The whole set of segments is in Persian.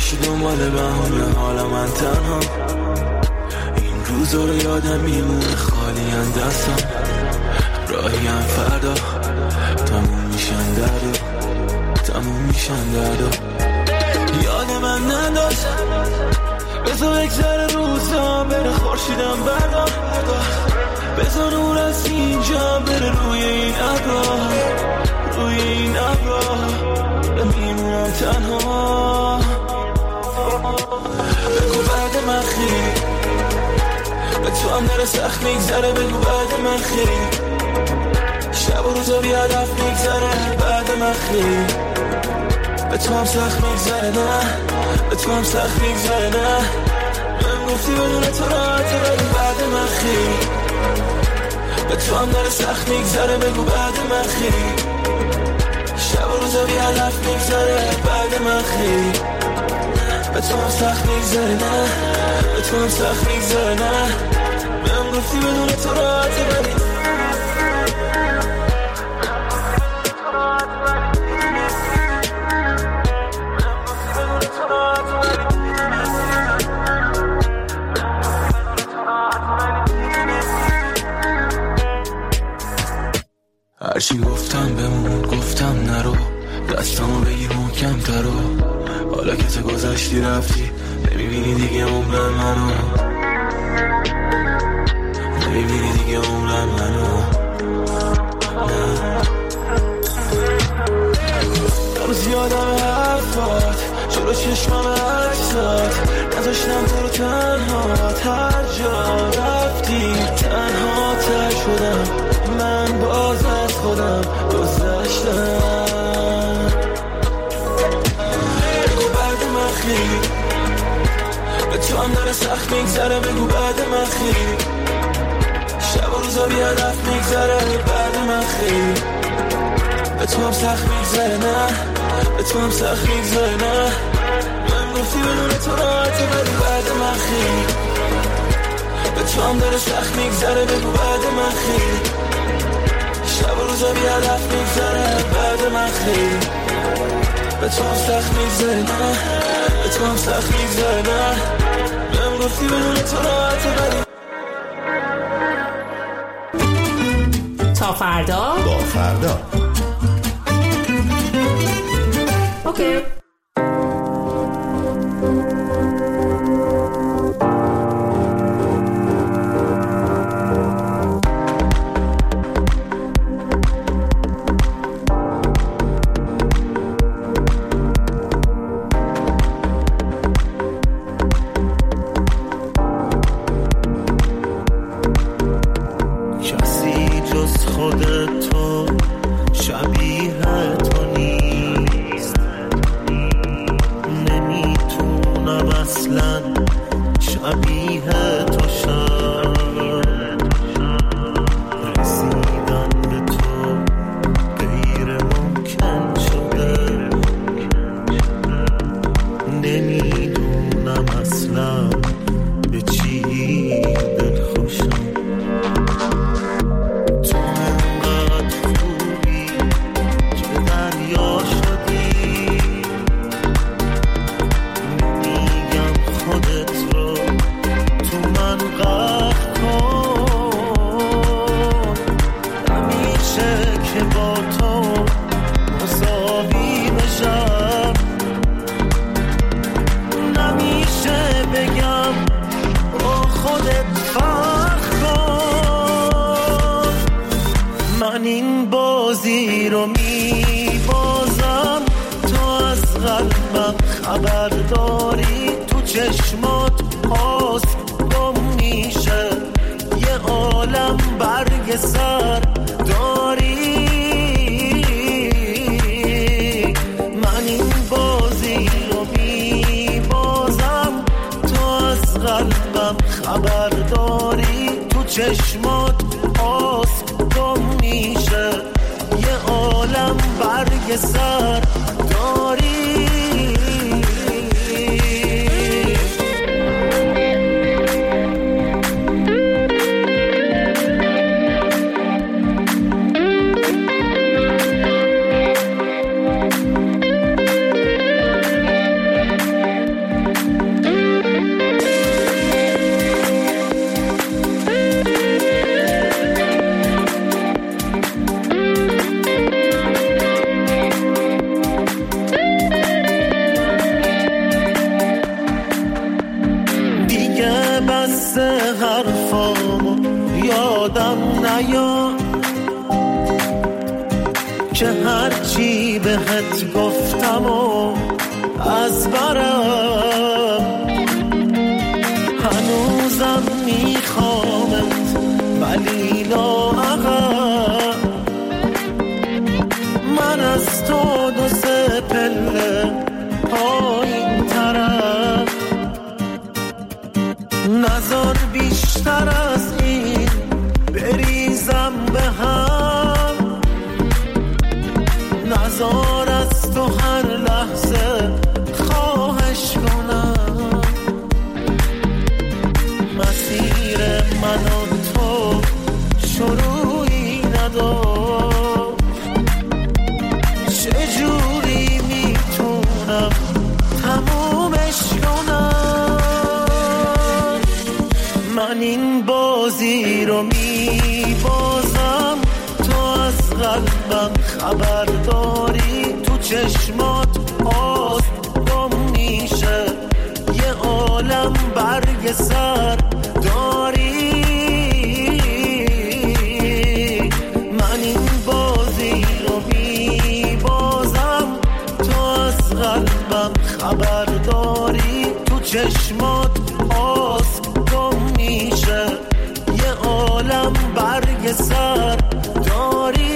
گشتی دنبال بهونه، حالا من تنها. این روزا رو یادم میمونه خالی ان دستم، راهی هم فردا تموم میشن دردا، تموم میشن دردا. یاد من نداشت بذار بگذره روزا بره، خورشیدم بردار بذار نور از اینجا بره روی این ابرا، روی این ابرا میمونم تنها. بگو بعد من خیلی به تو هم داره سخت میگذره، بگو بعد من خیلی شب و روزا بی هدف میگذره، بعد من خیلی به تو هم سخت میگذره، نه به تو هم سخت میگذره، نه من گفتی بدون تو راحته، ولی بعد من خیلی به تو هم داره سخت میگذره، بگو بعد من خیلی شب و روزا بی هدف میگذره، بعد من خیلی به تو هم سخت میگذره، نه به تو هم سخت میگذره، نه من گفتی بدون تو راحته، ولی هرچی گفتم بمون، گفتم نرو، دستامو بگیر محکم ترو، حالا که تو گذشتی رفتی نمیبینی دیگه عمرم منو، نمیبینی دیگه عمرم منو. هنوز یادم حرفات جلو چشمم عکسات، نذاشتم تو رو تنهات، هر جا رفتی تنها تر شدم، من باز از خودم گذشتم. بگو بعد من خیلی به تو هم داره سخت میگذره، بگو بعد من خیلی شب و روزا بی هدف میگذره، بعد من خیلی به تو هم سخت میگذره، نه به تو هم سخت میگذره، نه من گفتی بدون تو راحته، ولی بعد من خیلی به تو هم داره سخت میگذره، بگو بعد من خیلی شب و روزا بی هدف میگذره، بعد من خیلی به تو هم سخت میگذره، نه به تو هم سخت میگذره، نه من گفتی بدون تو راحته، ولی تا فردا با فردا. اوکی. عکس حرفامو یادم نیاد که هرچی بهت گفتم و از برم هنوزم میخوامت ولی لااقل من از تو 2-3 پله پایین ترم نذار بیشتر از این بریزم به هم نذار از تو هر لحظه خواهش کنم مسیر من و تو شروعی نداشت چجوری میتونم تمومش کنم من این بازی رو میبازم تو از قلبم خبر داری تو چشمات آس گم میشه یه عالم برگ سر داری من این بازی رو میبازم تو از قلبم خبر داری تو چشمات آس گم میشه یه عالم برگ سر داری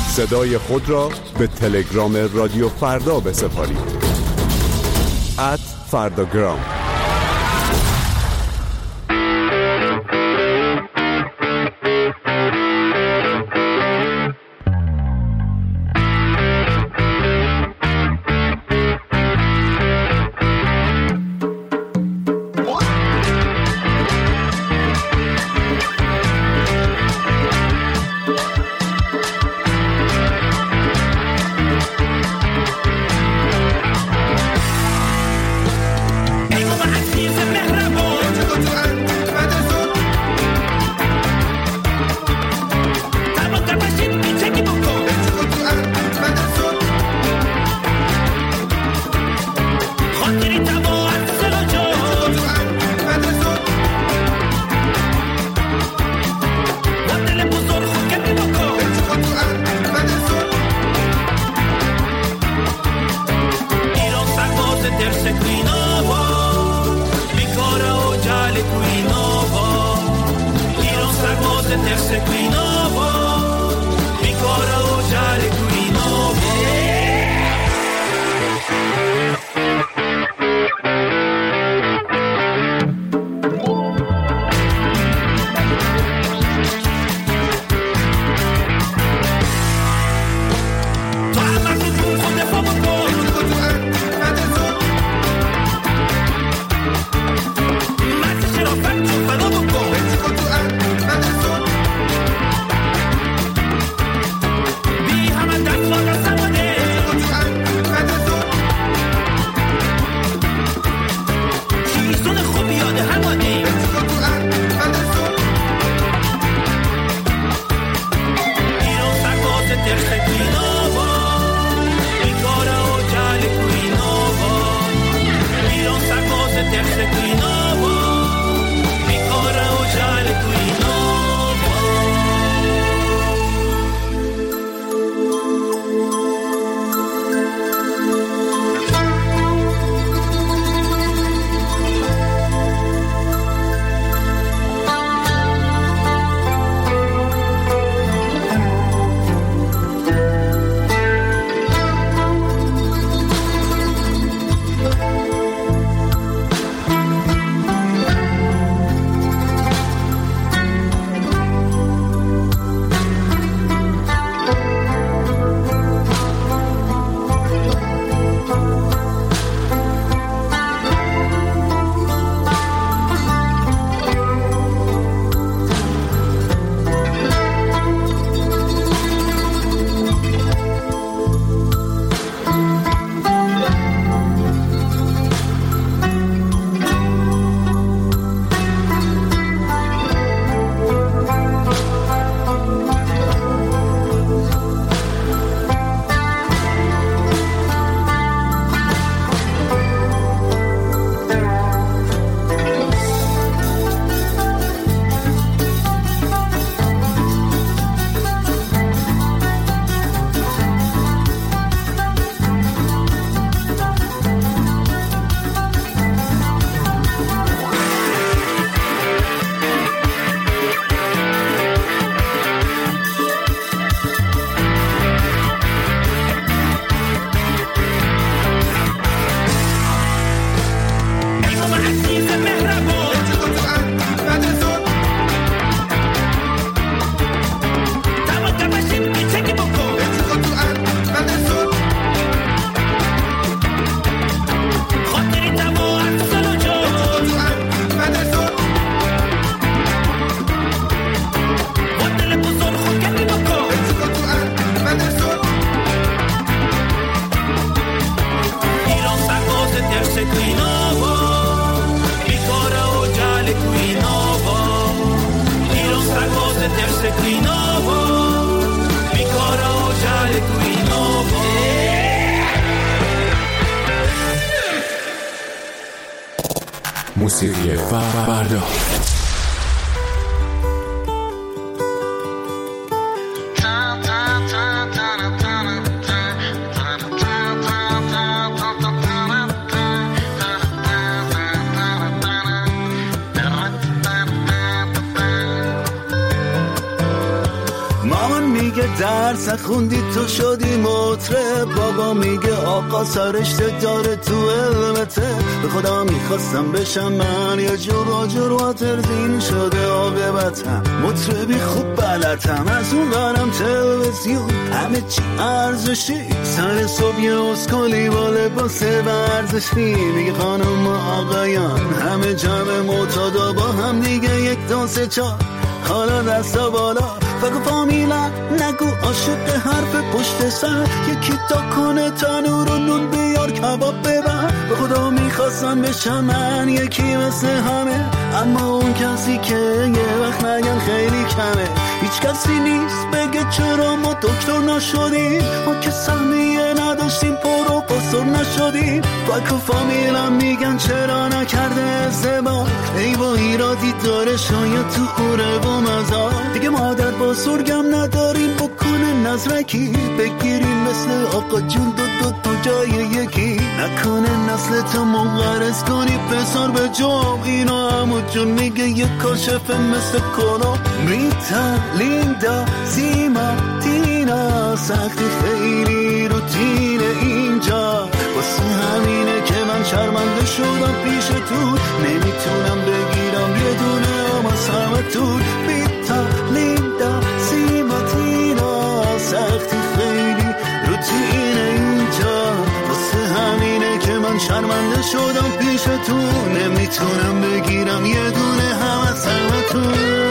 صدای خود را به تلگرام رادیو فردا بسپارید. @فرداگرام. موسیقی فردا. مامان میگه درس خوندی تو شدی مطرب، بابا میگه آقا سرشته داره تو علمته. به خدا میخواستم بشم من یه جور آجر واترزین شده عاقبتم، مطربی خوب بلدم، از اون برم تلویزیون همه چی ارزشی، سر صبح یه اسکولی با لباس ورزشی، میگه خانم و آقایان همه جمع معتادا با هم دیگه 1 2 3 4 حالا دستا بالا، فقط فامیلا نگو عاشق حرف پشت سر، یکی تا کنه تنور و نون بیار کباب ببر. به خدا میخواستم بشم من یکی مثل همه، اما اون کسی که یه وقت نگن خیلی کمه. هیچ کسی نیست بگه چرا ما دکتر نشدیم، ما که سهمیه نداشتیم پروفسور نشدیم. فاک و فامیلم میگن چرا نکرده ازدواج، ای با ایرادی داره شاید تو اوره و مزار. دیگه مادر با سرگم نداریم بکنه نظرکی، بگیریم مثل آقا جون دو جای یکی، نکنه نسل تو منقرض کنی پسر به جام. اینا همو جون میگه یه کاشفه مثل کلا. ریتا لیندا سیما تینا سختی خیلی روتین اینجا، واسه همینه که من شرمنده شدم پیش تو، نمیتونم بگیرم یه دونه اما سمتون. ریتا لیندا سیما تینا سختی خیلی روتین اینجا، واسه همینه که من شرمنده شدم پیش تو، نمیتونم بگیرم یه دونه هم از همتون.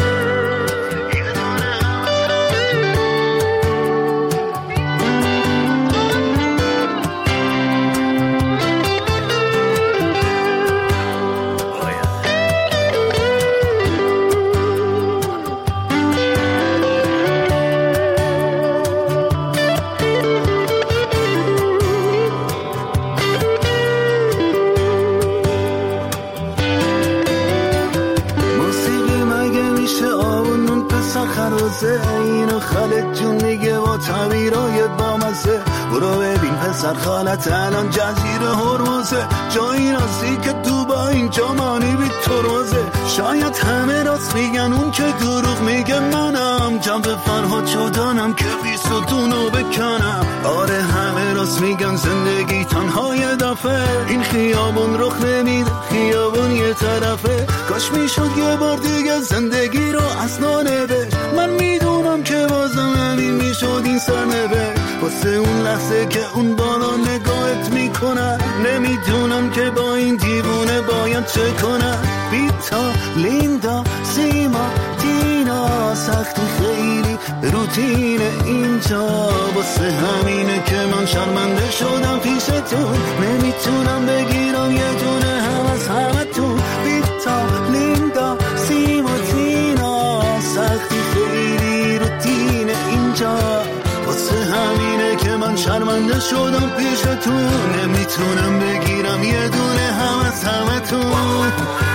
اینو خالد جون میگه با تعبیرای بامزه، برو ببین پسر خالت الان جزیره هرمزه، جایی راستی که تو با اینجا مانی بی ترمزه. شاید همه راست میگن اون که دروغ میگه منم، جنب فرهاد شدنم که بیستونو بکنم. آره همه راست میگن زندگی تنهای دفعه، این خیابون رخ نمیده خیابون یه طرفه. کاش میشد یه بار دیگه زندگی رو اصلا نبشت، من میدونم که بازم همین میشد این سرنوشت. واسه اون لحظه که اون بالا نگاهت میکنه، نمیدونم که با این دیوونه باید چه کنم. بیتا لیندا سیما تینا سختی خیلی روتین اینجا، واسه همینه که من شرمنده شدم پیشتون، نمیتونم بگیرم یه دونه هم از همتون. بیتا لیندا سیما تینا سختی خیلی روتین اینجا، واسه همینه که من شرمنده شدم پیشتون، نمیتونم بگیرم یه دونه هم از همتون.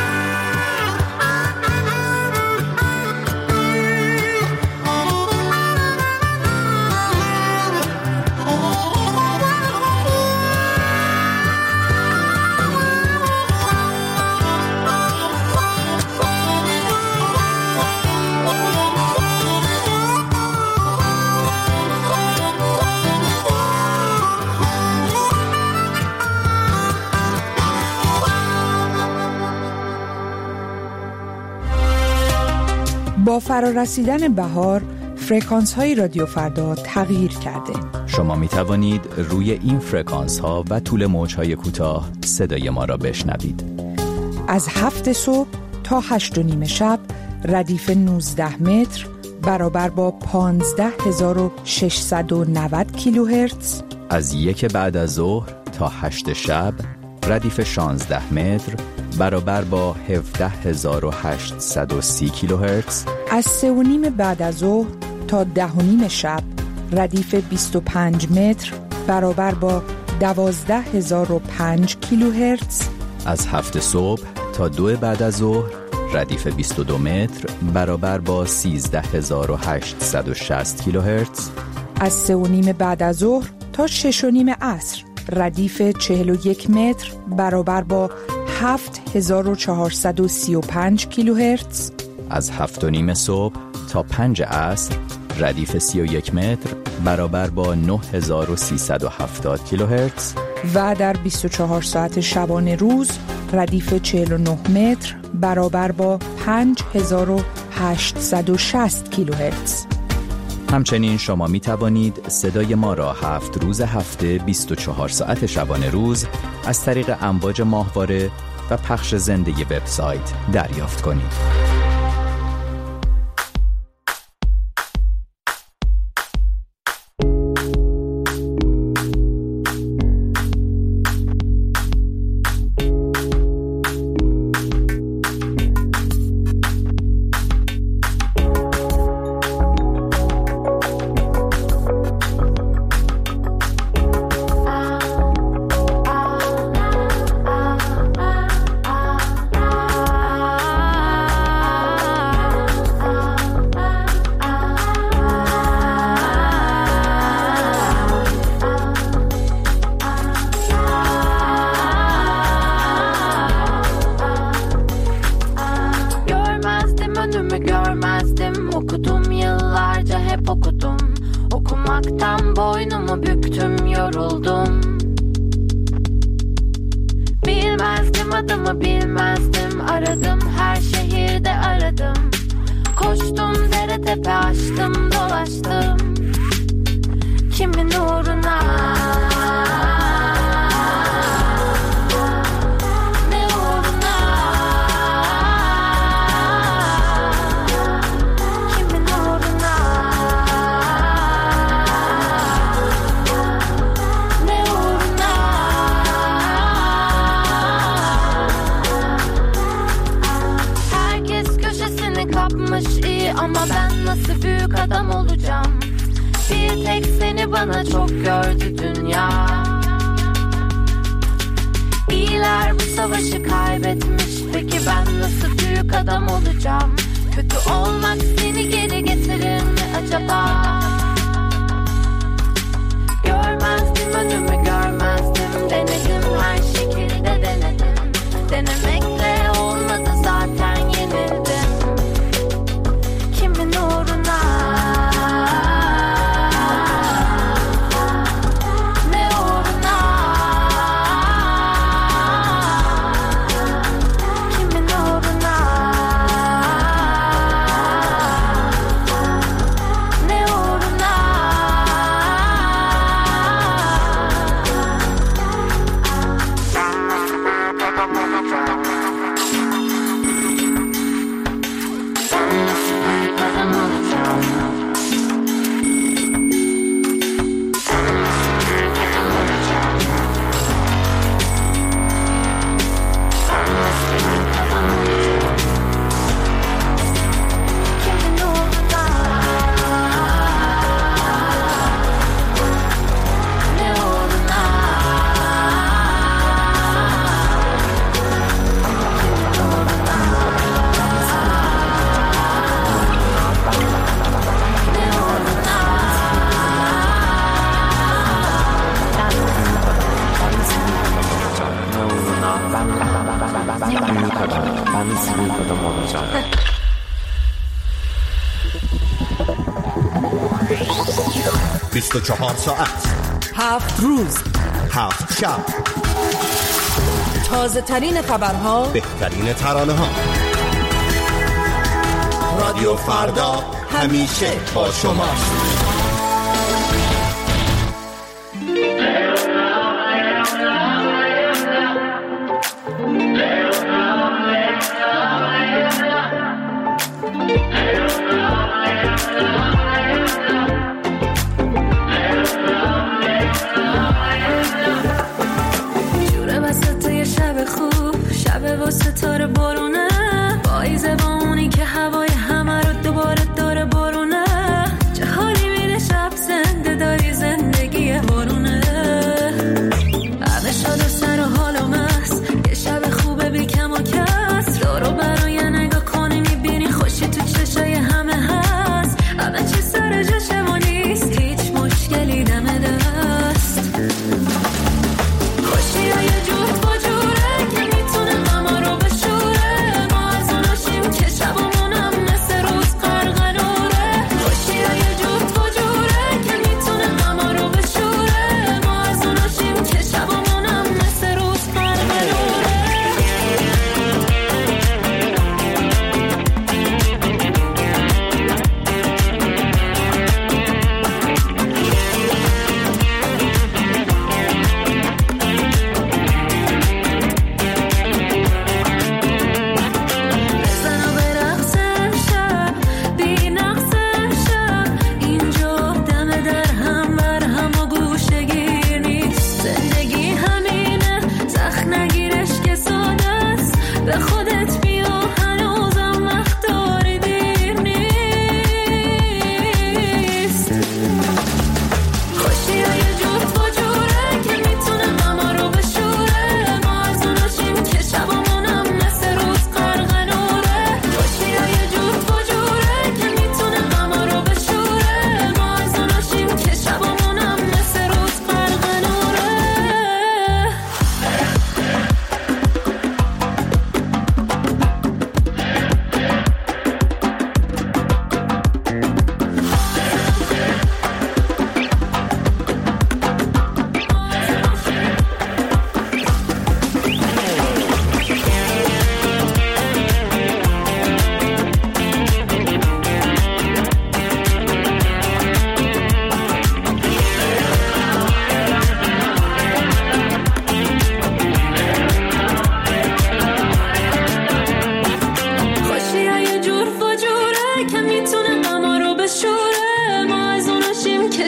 با فرارسیدن بهار، فرکانس های رادیو فردا تغییر کرده. شما می توانید روی این فرکانس ها و طول موج های کوتاه صدای ما را بشنوید. از 7 صبح تا 8:30 شب ردیف 19 متر برابر با 15690 کیلوهرتز. از 1 بعد از ظهر تا 8 شب ردیف 16 متر برابر با 17830 کیلوهرتز. از 3:30 بعد از ظهر تا 10:30 شب ردیف 25 متر برابر با 12005 کیلوهرتز. از 7 صبح تا 2 بعد از ظهر ردیف 22 متر برابر با 13860 کیلوهرتز. از 3:30 بعد از ظهر تا 6:30 عصر ردیف 41 متر برابر با 7435 کیلوهرتز. از 7:30 صبح تا 5 عصر ردیف 31 متر برابر با 9370 کیلوهرتز و در 24 ساعت شبانه روز ردیف 49 متر برابر با 5860 کیلوهرتز. همچنین شما می توانید صدای ما را 7 روز هفته 24 ساعت شبانه روز از طریق امواج ماهواره و پخش زنده وبسایت دریافت کنید. Okudum yıllarca hep okudum. Okumaktan boynumu büktüm, yoruldum. Bilmezdim adımı bilmezdim. Aradım her şehirde aradım. Koştum dere tepe açtım dolaştım. Kimin uğruna? Ama ben nasıl büyük adam olacağım? Bir tek seni bana çok gördü dünya. İyiler bu savaşı kaybetmiş. Peki ben nasıl büyük adam olacağım? Kötü olmak seni geri getirir mi acaba? Görmezdim önümü görmezdim. Denedim her şekilde denedim. Denemekle olmadı zaten yenildim. Kimin uğruna? Ne uğruna? Kimin uğruna? Ne uğruna? چهار ساعت 7 روز 7 شب تازه ترین خبرها، بهترین ترانه ها. رادیو فردا همیشه با شماست. ستاره بارونه پاییزه با اونی که هوای همه رو دوباره داره بارونه چه حالی میده شب زنده داری زندگی بارونه همه شاد و سر و حال و مست یه شب خوبه بی کم و کس رو برای نگاه کنی میبینی خوشی تو چشای همه هست همه چی سر جاشه و نیست هیچ مشکلی دم دست خوشی های جور با جوره که میتونه همه رو بشوره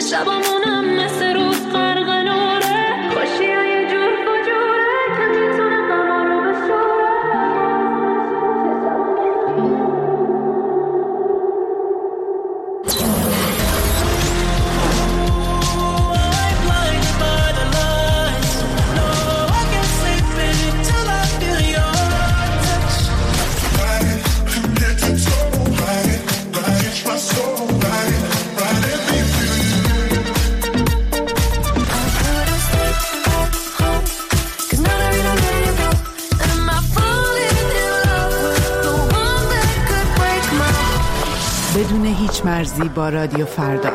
شبامونم مثل روز غرق نوره، خوشی ها یه جور فجوره که میتونه غما رو بشوره. بدون هیچ مرزی با رادیو فردا.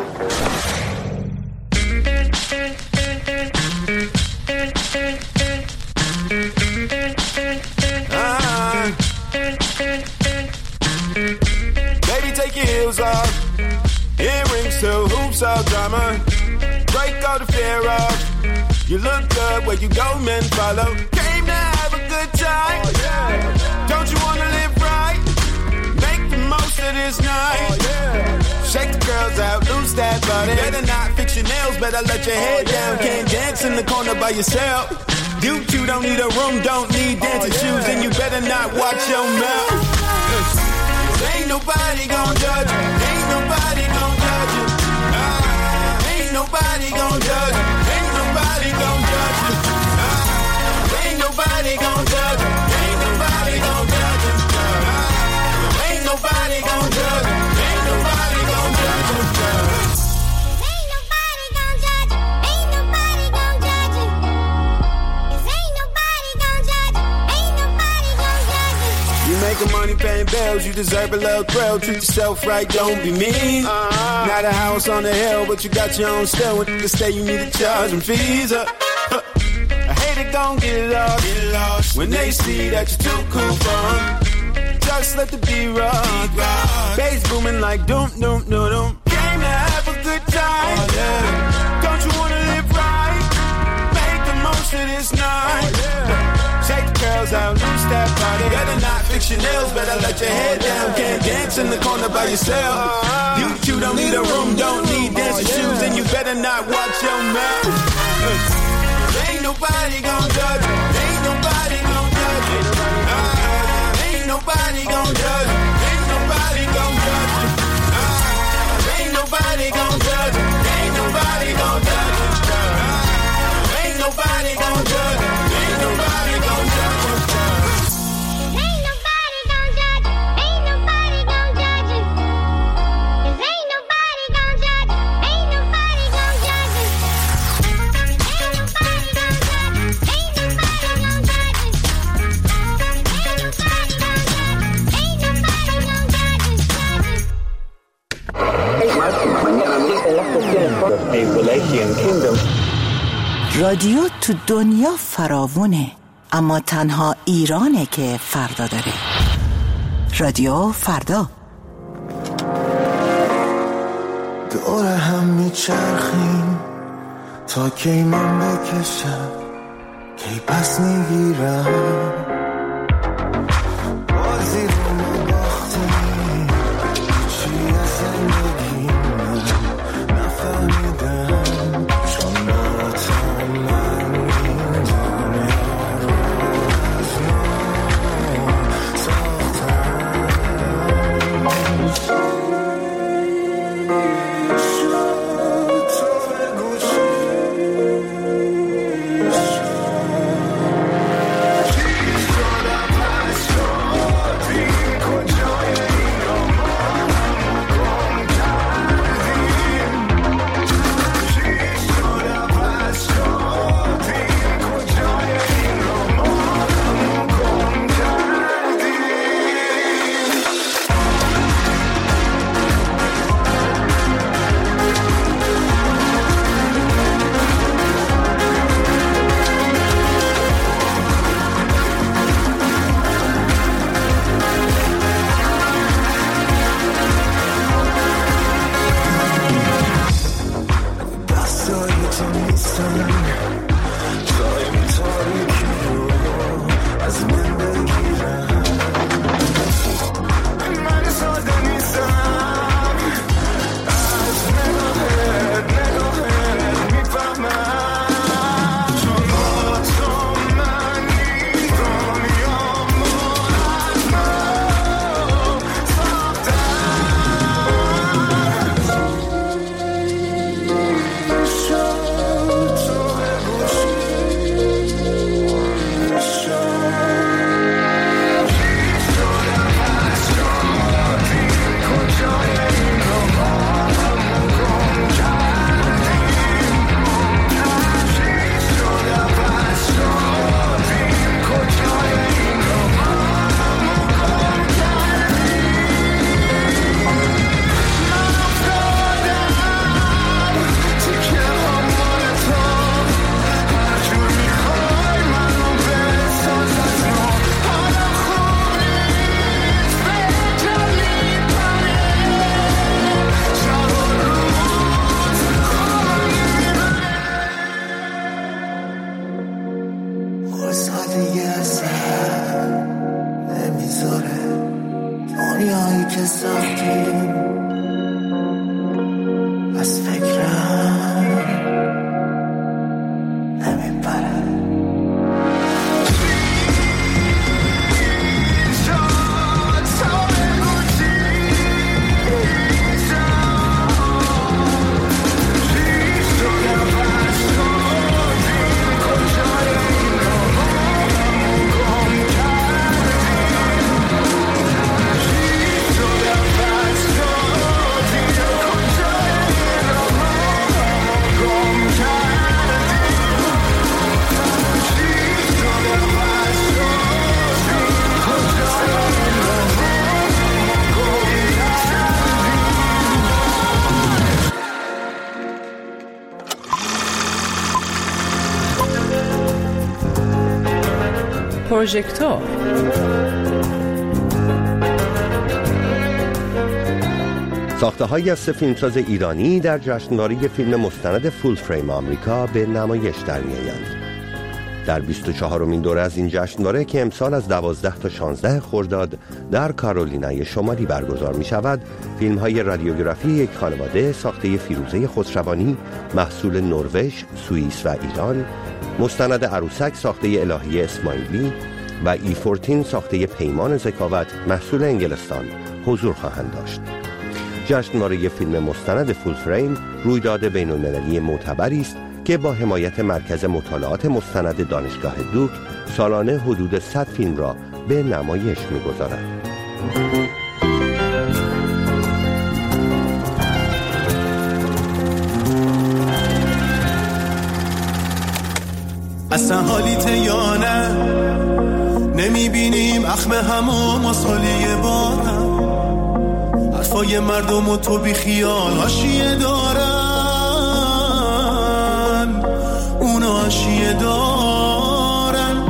Baby, take your heels off. Earrings to hoops all drama. Break all the fear off. You look good where you go, men follow. Came to have a good time. Don't you wanna live right? Make the most of this night. Shake the girls out, lose that body. Better not fix your nails, better let your head down. Can't dance in the corner by yourself. You two don't need a room, don't need dancing shoes, and you better not watch your mouth. Ain't nobody gon' judge you. Ain't nobody gon' judge you. Ain't nobody gon' judge you. Ain't nobody gon' judge you. Ain't nobody gon' judge you. Ain't nobody gon' judge you. Ain't nobody gon' judge you. Ain't nobody gon' judge you. Ain't nobody gon' judge you. Ain't nobody gon' judge you. 'Cause ain't nobody gon' judge you. Ain't nobody gon' judge you. You making money paying bills, you deserve a little thrill. Treat yourself right, don't be mean. Not a house on the hill, but you got your own still. When you stay, you need to charge them fees up. I hate it, gon' get lost. When they see that you're too cool for 'em. Just let the beat rock. Bass booming like doom, doom, doom, doom. Came to have a good time. Don't you wanna live right? Make the most of this night. Shake the girls out, lose that body. Better not fix your nails, better let your head down. Can't dance in the corner by yourself. You don't need a room, don't need dancing shoes, and you better not watch your mouth. Ain't nobody gon' judge you. Ain't nobody gon' judge you. Ain't nobody gon' judge you. Ain't nobody gon' judge you. Ain't nobody gon' judge you. Ain't nobody gon' judge you. Ain't nobody gon' judge you. Ain't nobody gon' judge you. Ain't nobody gon' judge you. Ain't nobody gon' judge you. 'Cause ain't nobody gon' judge you. Ain't nobody gon' judge you. Ain't nobody gon' judge you. Ain't nobody gon' judge you. Ain't nobody gon' judge you. Ain't nobody gon' judge you. رادیو تو دنیا فراوونه، اما تنها ایرانه که فردا داره. رادیو فردا. دور هم میچرخیم تا کی من بکشم، کی پس میگیرم بازی رو ما باختیم. چیه زندگی من نفهمیدم، چون با تو من این دنیا رو از نو ساختم. پروژکتور. ساخته‌هایی از 3 فیلمساز ایرانی در جشنواره فیلم مستند فول فریم آمریکا به نمایش در می‌آیند. در 24مین دوره از این جشنواره که امسال از 12 تا 16 خرداد در کارولینای شمالی برگزار می‌شود، فیلم‌های رادیوگرافی یک خانواده ساخته فیروزه خسروانی محصول نروژ، سوئیس و ایران، مستند عروسک ساخته الهی اسماعیلی و E14 ساخته پیمان ذکاوت محصول انگلستان حضور خواهند داشت. جشنواره فیلم مستند فول فریم رویداد بین‌المللی معتبری است که با حمایت مرکز مطالعات مستند دانشگاه دوک سالانه حدود 100 فیلم را به نمایش می‌گذارد. اصلا حالیت یا نه نمیبینیم اخم همو مسئولیه بارم حرفای مردم و تو بی خیال هاشیه دارن اونا هاشیه دارن.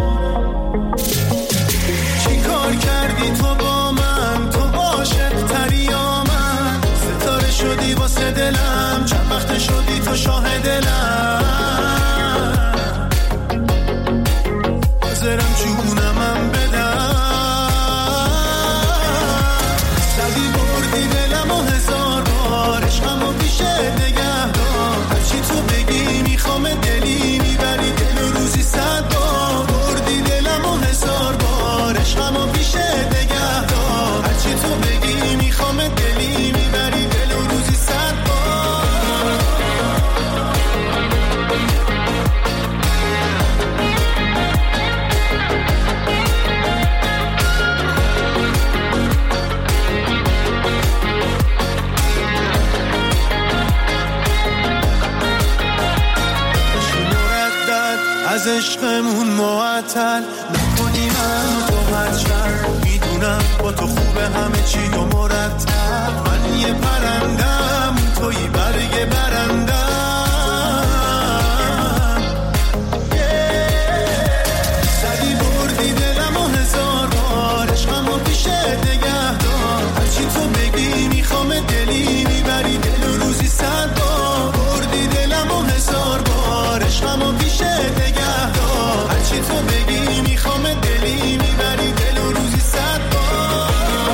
چی کار کردی تو با من تو عاشق تری یا من ستاره شدی واسه دلم چند وقت شدی تو شاه دلم حاضرم چونمم بدم زدی بردی دلم و 1000 بار عشقمو پیشه نگه دار هرچی تو بگی میخوام دلی میبری دل و روزی 100 بار بردی دلم و 1000 بار عشقمو پیشه نگه دار هرچی تو بگی میخوام دلی میبری دل و روزی 100 بار. از عشقمون معطل نکنی من تو هرچر میدونم با تو خوبه همه چی و مرتب من یه پرندم توی برگ برندم زدی بردی دلم و 1000 بار عشقمو پیشه نگه دار هرچی تو بگی میخوام دلی میبری دل و روزی 100 بار بردی دلم و 1000 بار عشقمو پیشه نگه دار هرچی تو بگی میخوام دلی میبری دل و روزی 100 بار.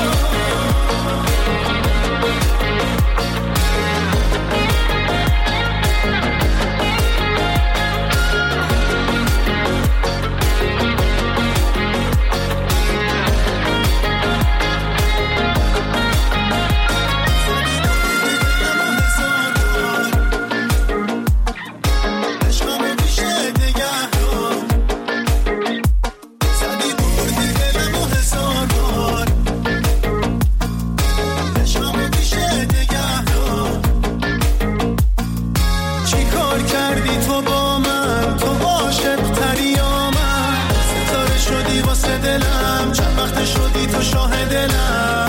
دلم چند وقت شدی تو شاه دلم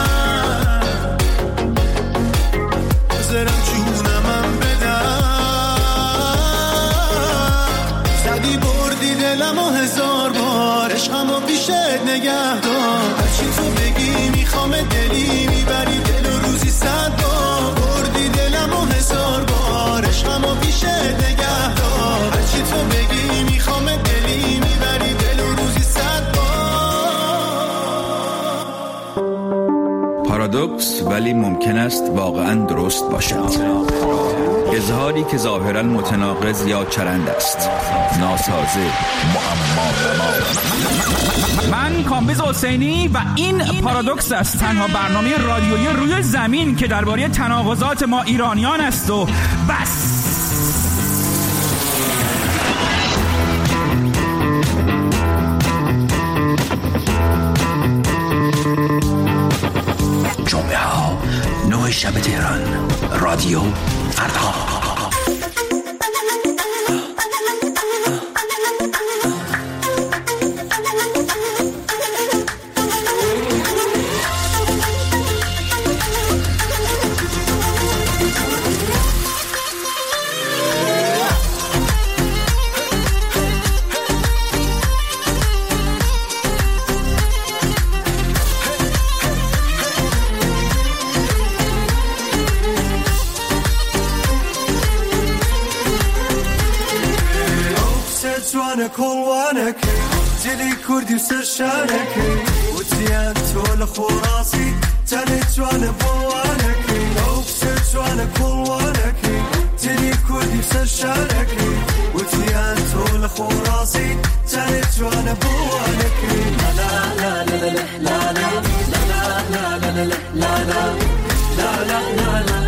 حاضرم چونمم بدم زدی بردی دلم و 1000 بار عشقمو پیشت نگه دار هرچی تو بگی میخوام دلی میبری دل و روزی 100 بار بردی دلم و 1000 بار عشقمو پیشت نگه دار هرچی تو بگی میخوام دلی میبری دل و روزی 100 بار. پارادوکس ولی ممکن است واقعا درست باشد. اظهاری که ظاهرا متناقض یا چرند است، ناسازه، معما. من کامبیز حسینی و این پارادوکس است، تنها برنامه رادیویی روی زمین که درباره تناقضات ما ایرانیان است و بس. جمعه ها 9 شب تهران، رادیو فردا. جوانه کلوانکی جلی کردی و سرشانکی و تیان تول خوراسی جلی جوانه بوانکی اوکسر جوانه کلوانکی جلی کردی و سرشانکی و تیان تول خوراسی جلی جوانه بوانکی لا لا لا لا لا لا لا لا لا لا لا لا لا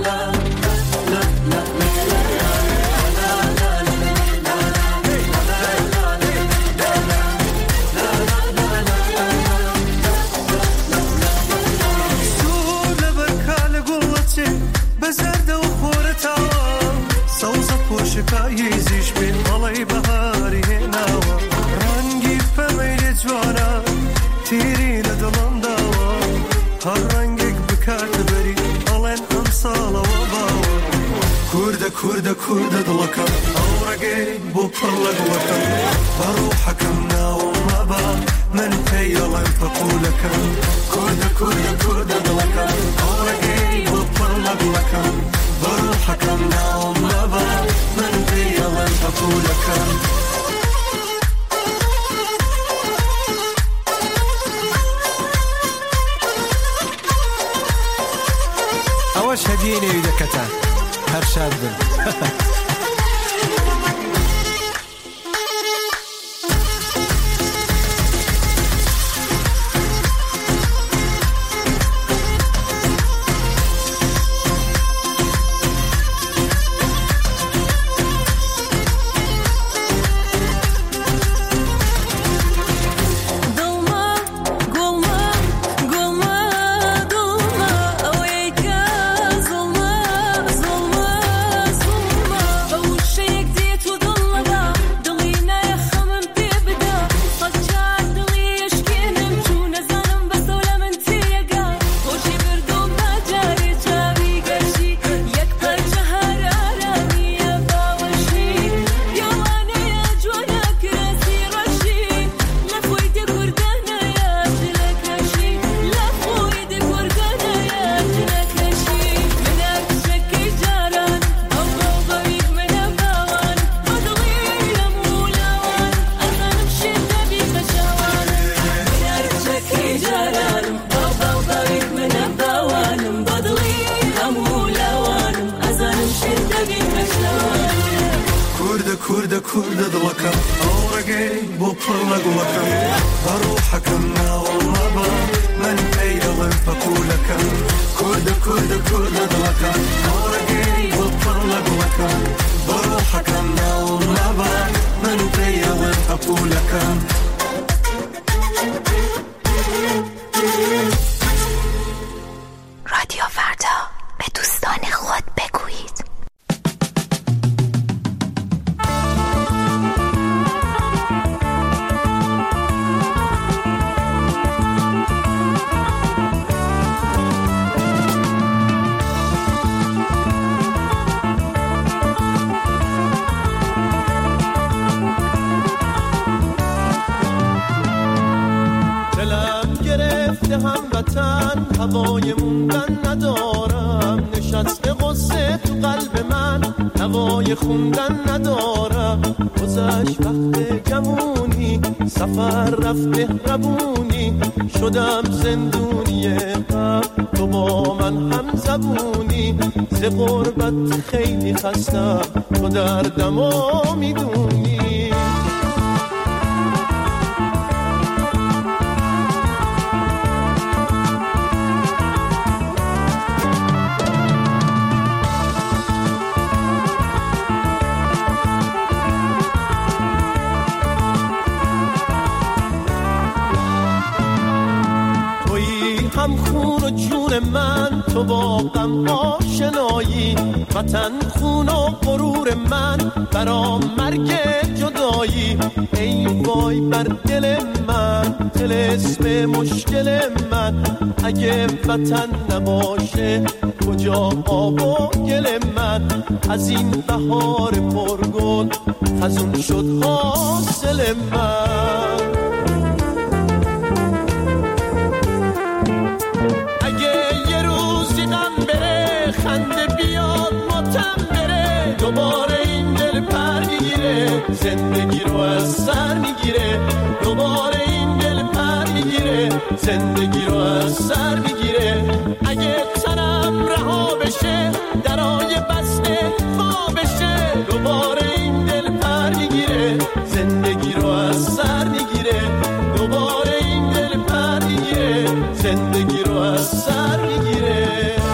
شکاییزیش بین مالای بهاری نوا رنگی فمیل جوانا تیری ندلم دوا هر رنگک بکات بری آلن امسال و باوا کرده کرده کرده دلکم آورگی بو پرلگ وکم بروحکم ناو مبا من پیالم فقولکم کرده کرده کرده دلکم آورگی بو پرلگ وکم بروحکم ناو مبا من پیالم فقولکم اواش هديني يدكتا هر شاب kurda kurda dlakam auragay bu parlag lakam baruhakam nawaba man ayyalan faqulakam kurda kurda kurda dlakam auragay bu parlag lakam baruhakam nawaba man ayyalan faqulakam رادیو فردا به دوستان خود بگویید. هموطن هوای موندن ندارم نشسته قصه تو قلب من هوای خوندن ندارم گذشت وقت جوونی سفر رفت مهربونی شدم زندونی غم تو با من هم زبونی ز غربت خیلی خستم تو دردمو میدونی هم خون و جون من تو با غم آشنایی وطن خون و غرور من برا مرگ جدایی ای وای بر دل من طلسم مشکل من اگه وطن نباشه کجا آب و گل من از این بهار پرگل خزون شد حاصل من خنده بیاد ماتم بره دوباره این دل پر بگیره میگیره زندگی رو از سر میگیره دوباره این دل پر میگیره زندگی رو از سر میگیره اگه تنم رها بشه درای بسته وا بشه دوباره این دل پر میگیره زندگی رو از سر میگیره دوباره این دل پر میگیره زندگی رو از سر میگیره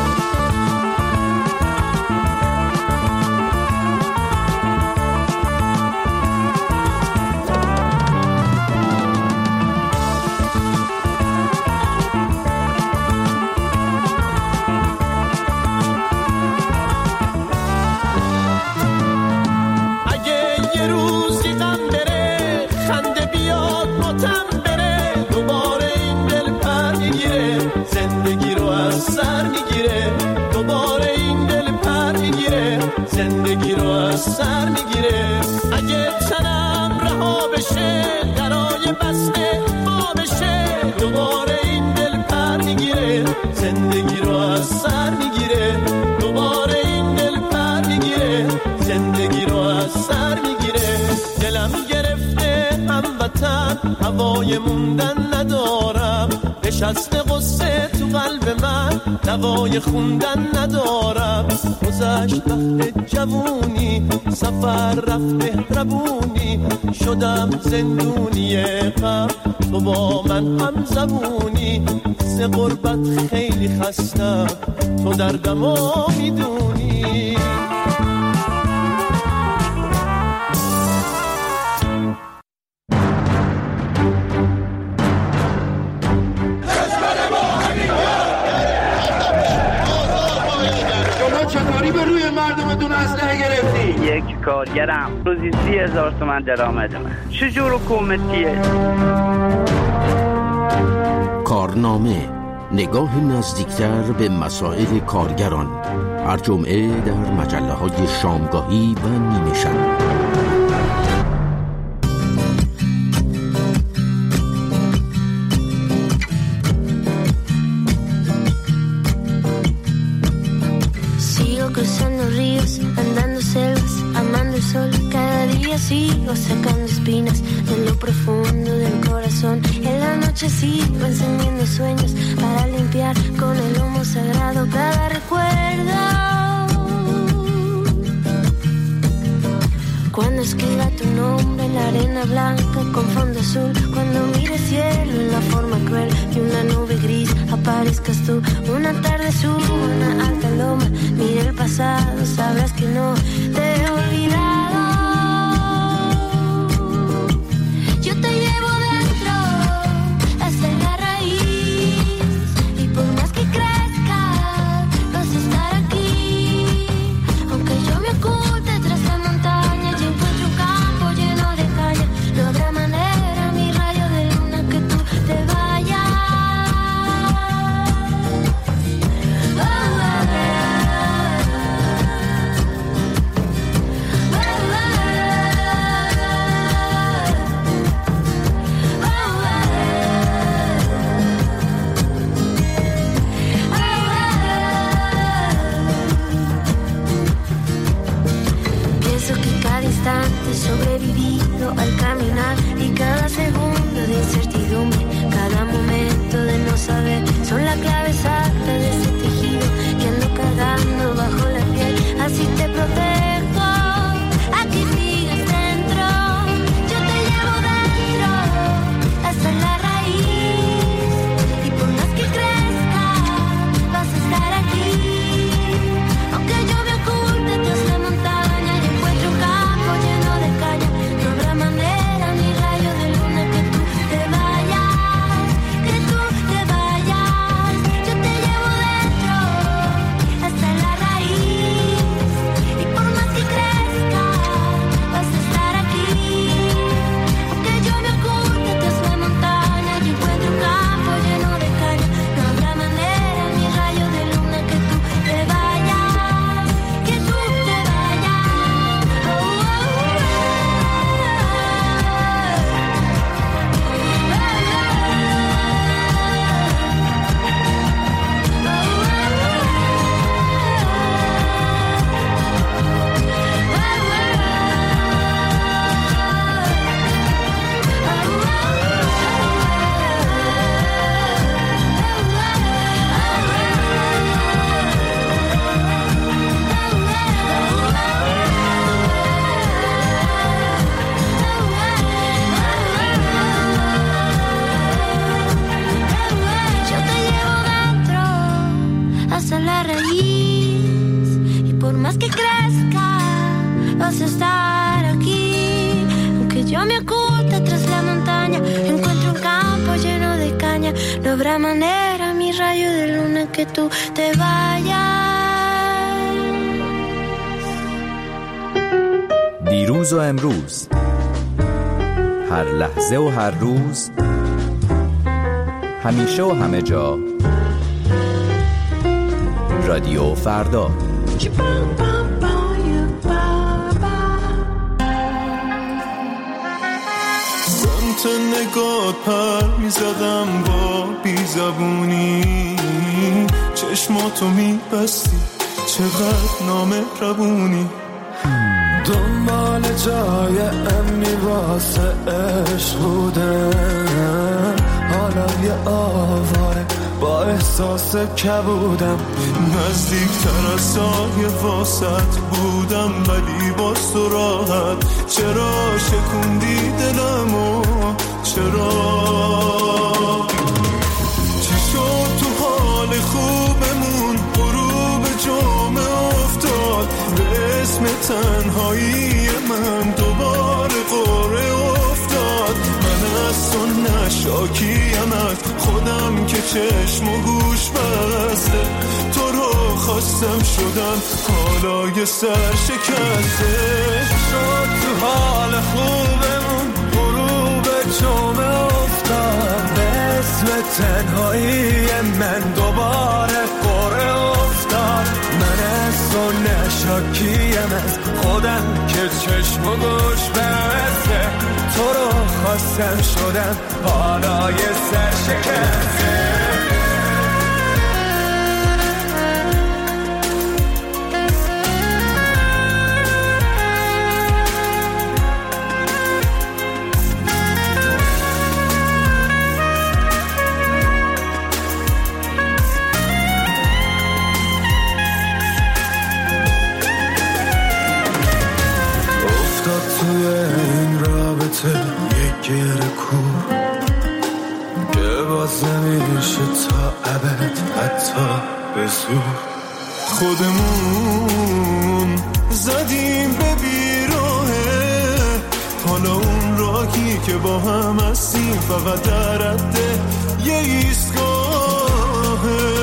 زندگی رو از سر میگیره اگه تنم رها بشه درای بسته وا بشه دوباره این دل پر میگیره زندگی رو از سر میگیره دوباره این دل پر میگیره زندگی رو از سر میگیره دلم گرفته هموطن هوای موندن ندارم نشسته قصه تو قلب من دوای خوندن ندارم گذشت وقت جوونی سفر رفت مهربونی شدم زندونی غم تو با من هم زبونی ز غربت خیلی خستم تو دردمو میدونی چطوری به روی مردمتون اسلحه گرفتی؟ یک کارگرم روزی 30,000 تومان درآمد من چجور حکومتیه؟ کارنامه نگاه نزدیکتر به مسائل کارگران هر جمعه در مجله‌های شامگاهی و نیمه شب. Cruzando ríos, andando selvas, amando el sol. Cada día sigo sacando espinas de lo profundo del corazón. En la noche sigo encendiendo sueños para limpiar con el humo sagrado cada recuerdo. Cuando escriba tu nombre en la arena blanca con fondo azul, cuando mire el cielo en la forma cruel de una nube gris, aparezcas tú. Una tarde subo una alta loma, mire el pasado, sabrás que no te he olvidado. Yo te llevo dentro hasta la raíz y por más que crezca vas a estar aquí. Aunque yo me oculte tras la montaña y encuentro un campo lleno de calle, no habrá manera, mi rayo de luna, que tú te vayas. Sobrevivido al caminar y cada segundo de incertidumbre, cada momento de no saber, son la clave exacta de ese tejido que ando cargando bajo la piel. Así te protejo, aquí sigues dentro, yo te llevo dentro hasta la raíz y por más que crezca vas a estar aquí. Aunque yo me oculte tras la montaña y encuentro un campo lleno de calle, no habrá manera, mi rayo de luna, que tú te vayas, que tú te vayas. Yo te llevo dentro Yo me oculto tras la montaña, encuentro un campo lleno de caña. No habrá manera, mi rayo de luna, que tú te vayas. دیروز و امروز، هر لحظه و هر روز، همیشه و همه جا، رادیو فردا. سمت نگات پر میزدم با بیزبونی، چشماتو میبستی چقدر نامهربونی. دنبال جای امنی واسه عشق بودم، حالا یه آواره با احساس کبودم. نزدیکتر از سایه واسط بودم ولی با تو راحت. چرا شکوندی دلمو؟ چرا؟ چی شد تو حال خوبمون؟ غروب جمعه افتاد به اسم تنهایی من، دوباره قره افتاد. من از تو نشاکیم از خودم که چشم و گوش بسته. تو رو خواستم شدم حالا یه سر شکسته. شد تو حال خوبمون غروب جمعه افتاد به اسم تنهایی من، دوباره قره افتاد. من از تو نشاکیم از خودم که چشم و گوش بسته. تو رو خواستم شدم حالا یه سر شکسته. توی این رابطه یک گره کور که باز نمیشه تا ابد حتی به زور. خودمون زدیم به بیراهه، حالا اون راهی که با هم هستیم فقط در رده یه ایستگاهه.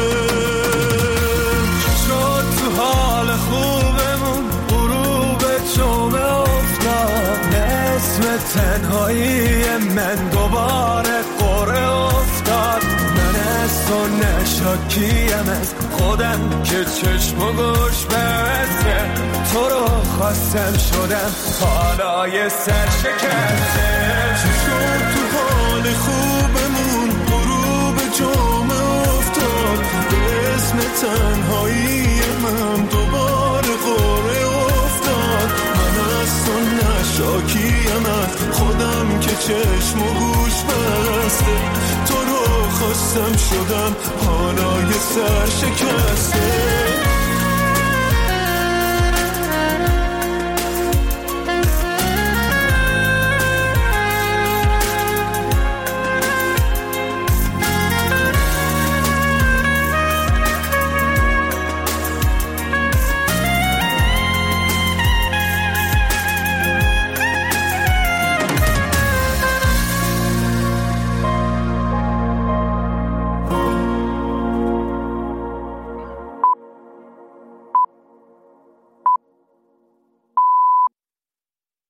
شد تو حال خوبمون غروب جمعه اسم تنهایی من، دوباره قره افتاد. من از تو نشاکیم از خودم که چشم و گوش بسته. تو رو خواستم شدم حالا یه سر شکسته. چی شد تو حال خوبمون غروب جمعه افتاد به اسم تنهایی من، دوباره قره افتاد. من از تو نشاکیم از خودم که چشم و گوش بسته. تو رو خواستم شدم حالا یه سر شکسته.